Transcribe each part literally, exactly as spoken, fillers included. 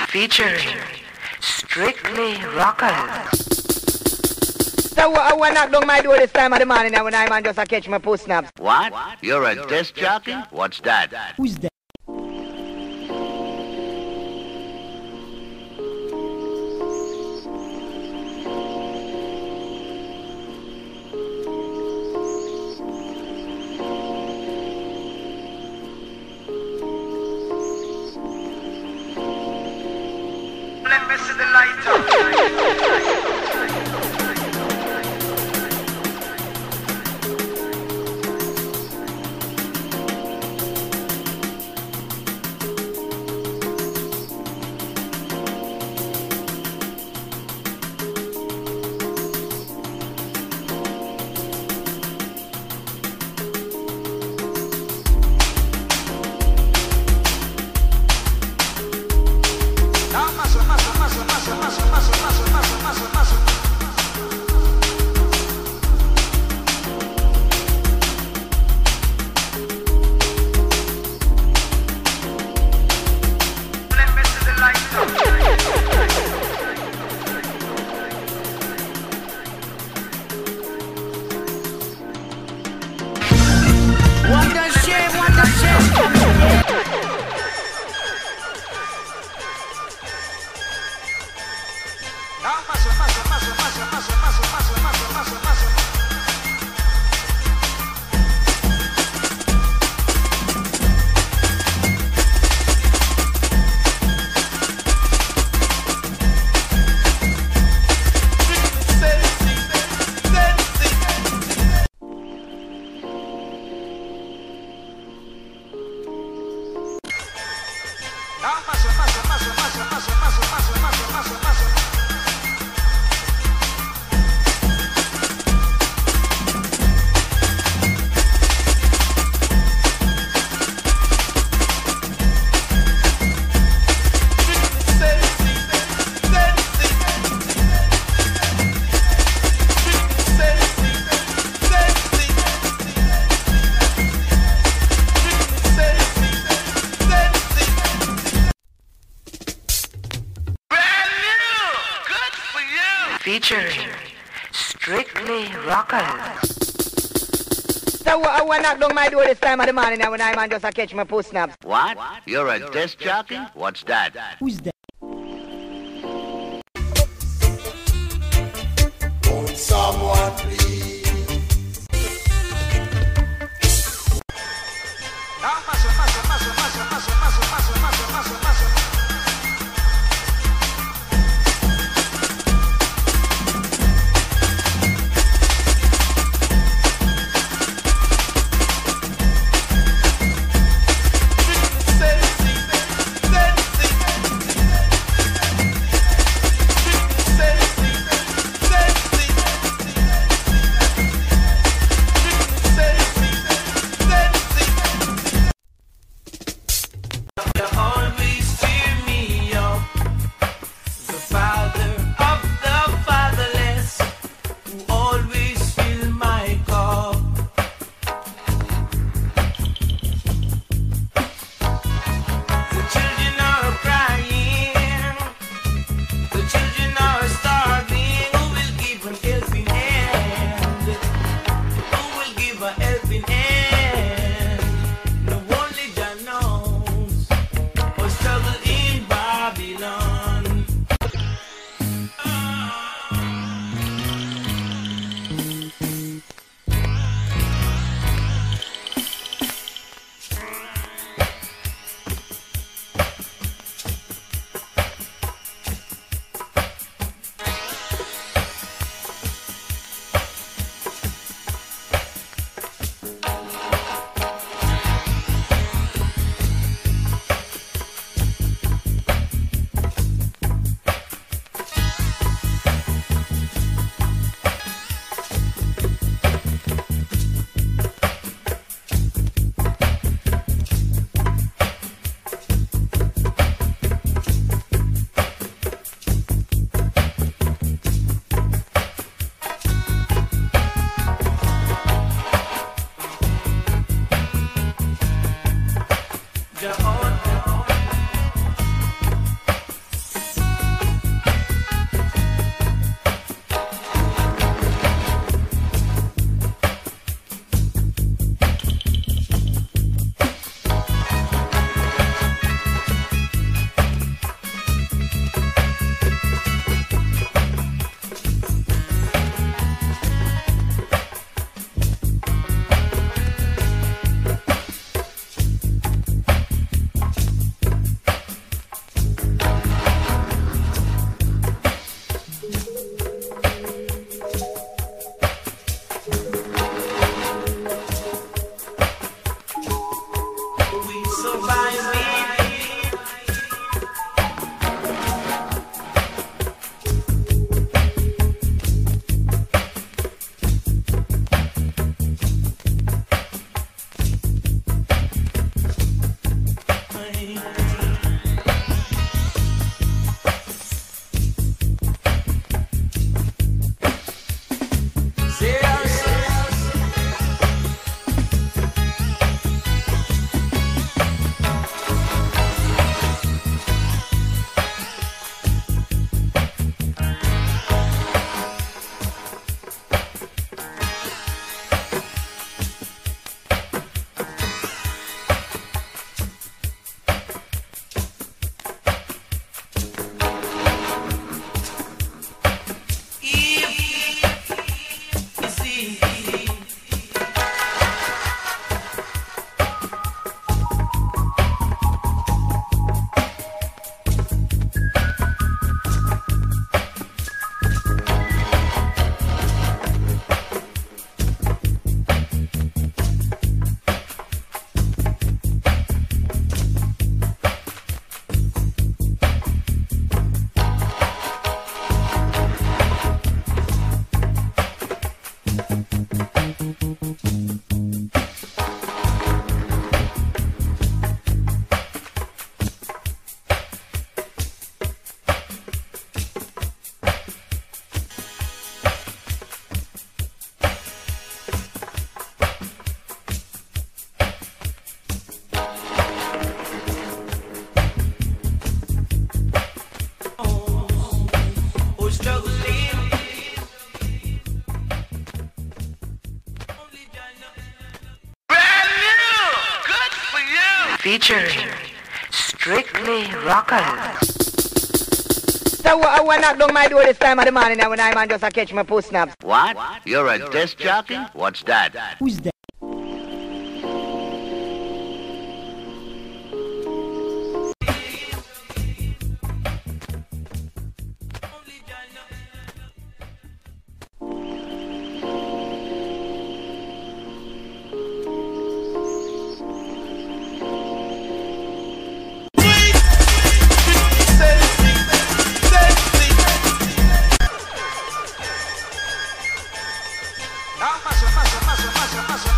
Featuring Strictly Rockers. So I want to knock down my door this time of the morning and when I man just a catch my puss snaps. What? You're a disc jockey? What's that? Who's that? Let me see the light up. Featuring Strictly Rockers. So I want to knock down my door this time of the morning and when I man just a catch my puss snaps. What? You're a disc jockey? What's that? Who's that? Won't someone please? Featuring Strictly Rockers. So I want to knock down my door this time of the morning now when I man just a catch my puss snaps. What? You're a disc jockey? What's that? Who's that? Massa, massa, massa, massa, massa.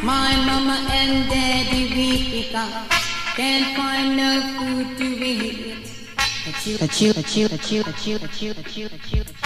My mama and daddy weak because can't find no food to eat. But you, but you, but you, but you, but you, but you, but you, but you, but you.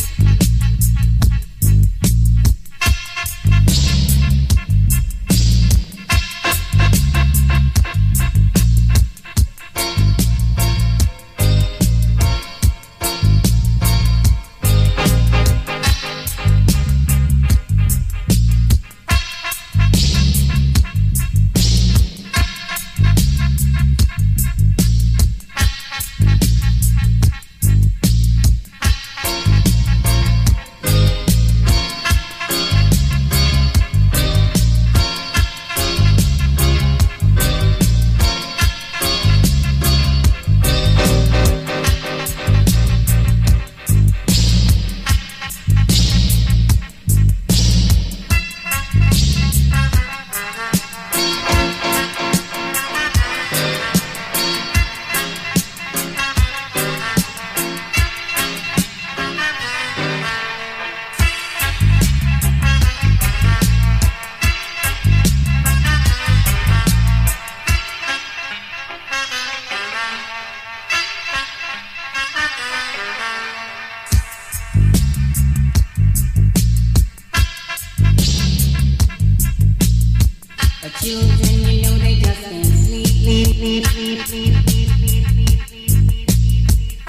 Children, you know they just can't sleep, sleep, sleep, sleep, sleep, sleep, sleep, sleep, sleep, sleep, sleep.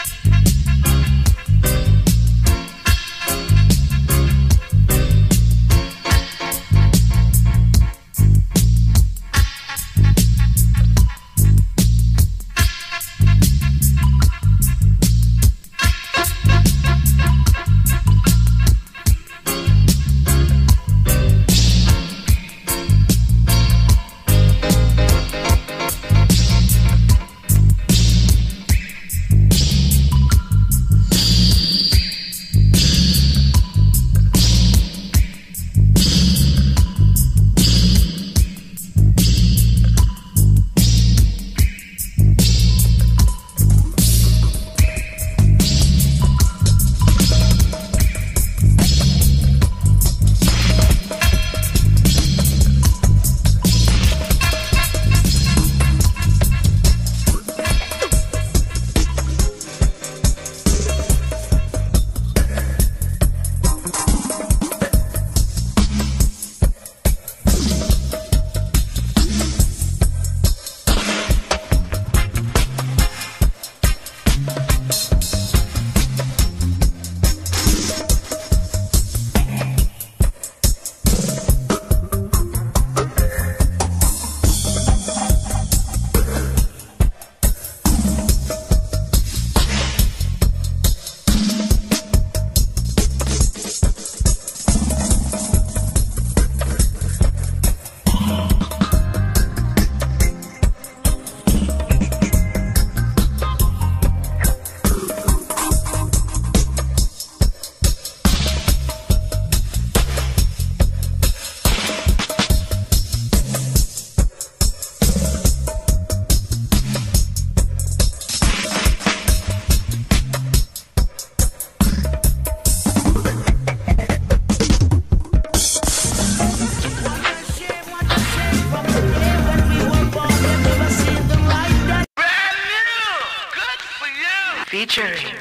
Featuring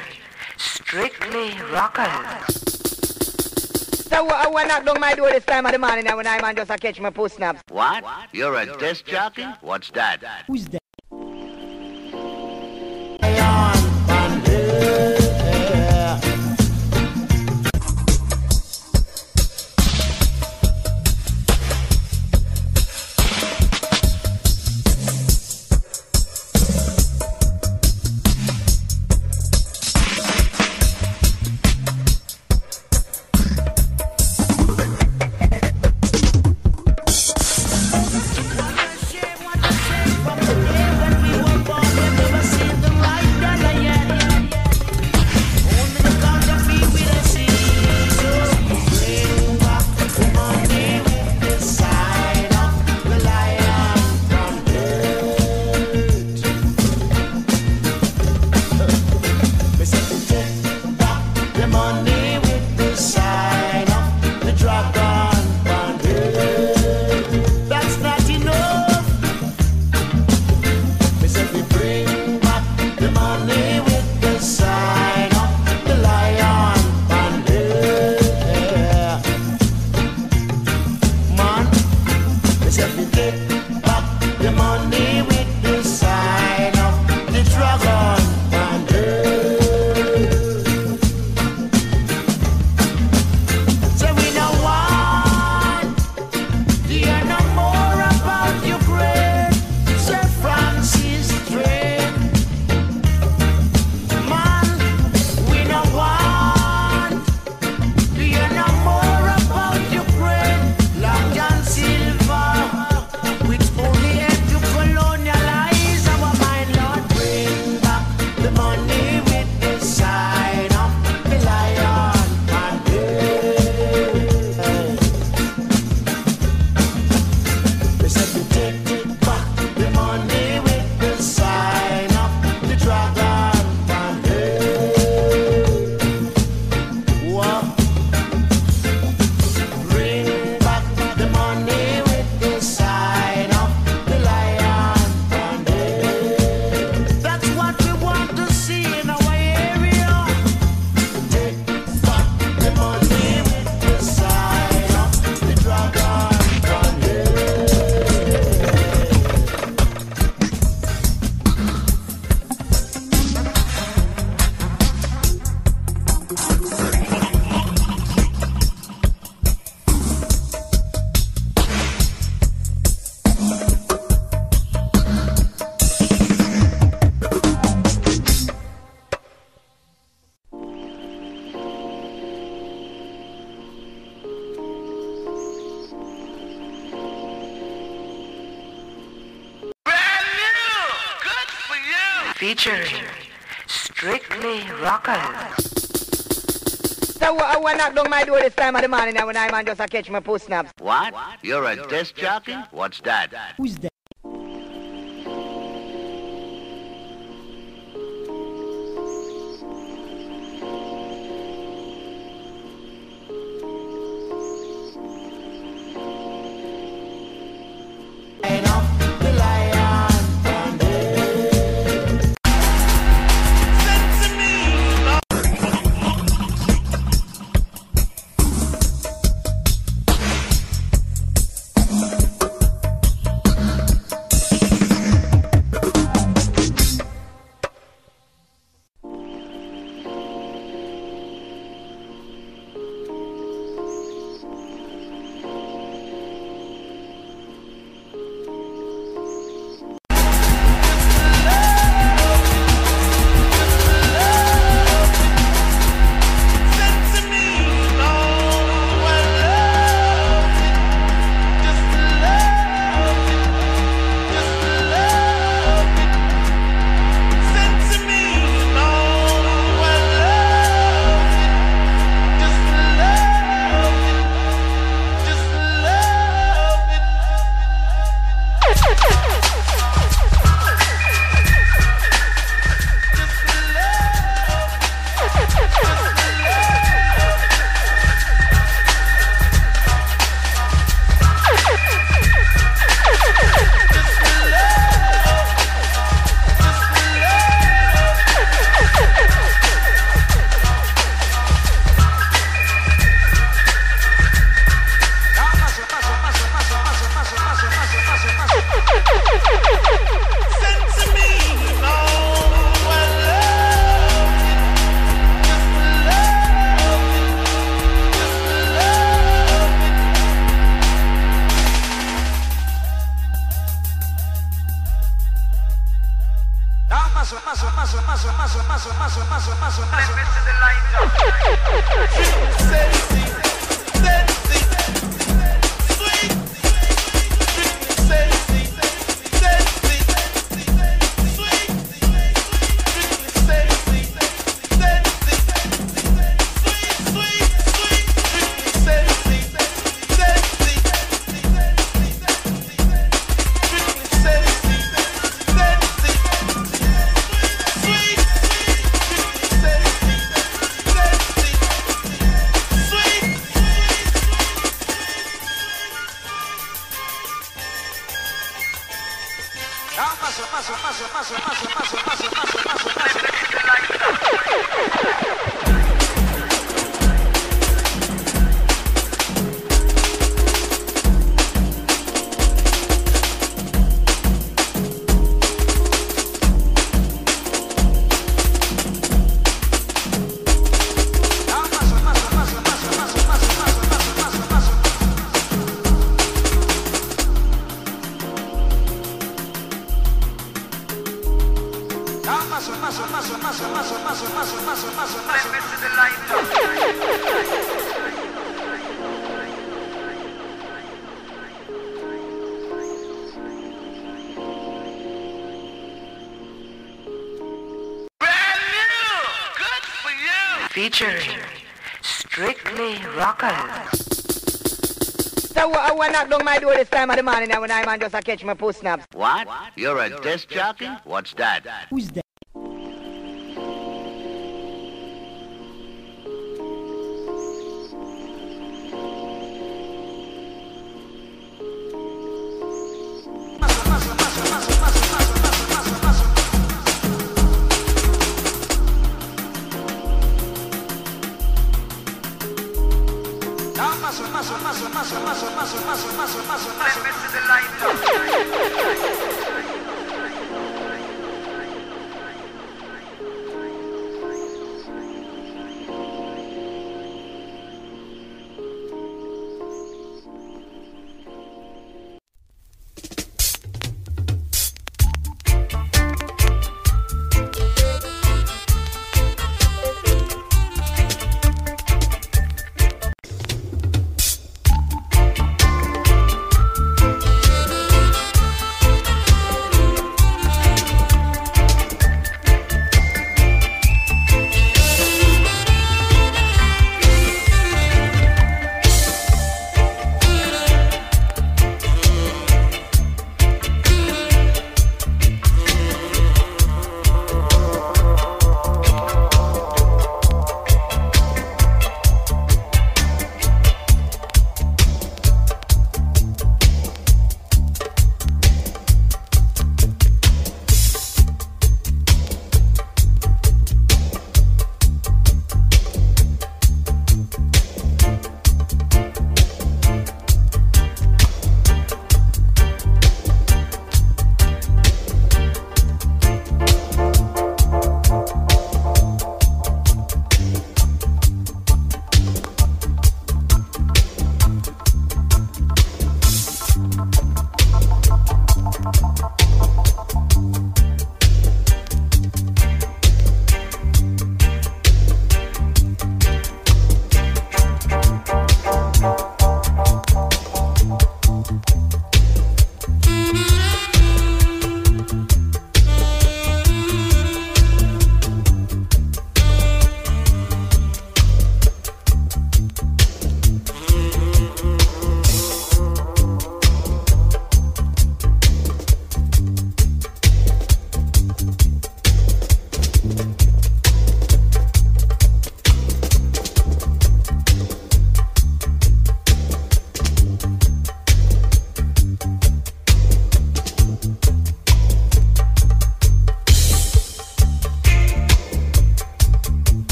Strictly Rockers. So I want to knock down my door this time of the morning and when I man just a catch my post snaps. What? You're a disc jockey? What's that? Who's that? From the said we take back the money with the sign of the dragon and earth. So we don't want to hear no more about Ukraine, Sir Francis Drake. Man, we don't want to hear no more about Ukraine, Long John Silver, which only help to colonialize our mind. Lord, bring back the money with the sign of the lion and earth. They said we take back the money with the sign of the dragon and earth. Whoa. Bring back the money with the sign of the lion and earth. That's what we want to see in our area. Take back the money with the sign of the dragon and earth. Brand new! Good for you! Featuring Strictly Rockers. So I want to knock down my door this time of the morning now when I man just a catch my puss snaps. What? You're a disc jockey? What's that? Who's that? Sign of the lion and earth. Let me see the light. Featuring Strictly Rockers. So I want to knock down my door this time of the morning now when I man just a catch my puss snaps. What? You're a disc jockey? What's that? Who's that? Let me see the light.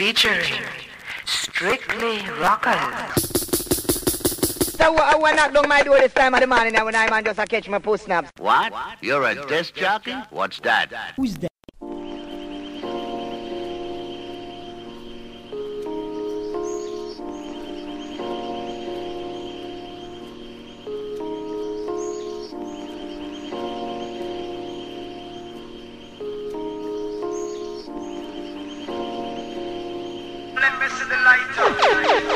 Featuring Strictly Rockers. So I want to knock down my door this time of the morning now when I man just a catch my puss snaps. What? You're a disc jockey? What's that? Who's that? Let me see the light up.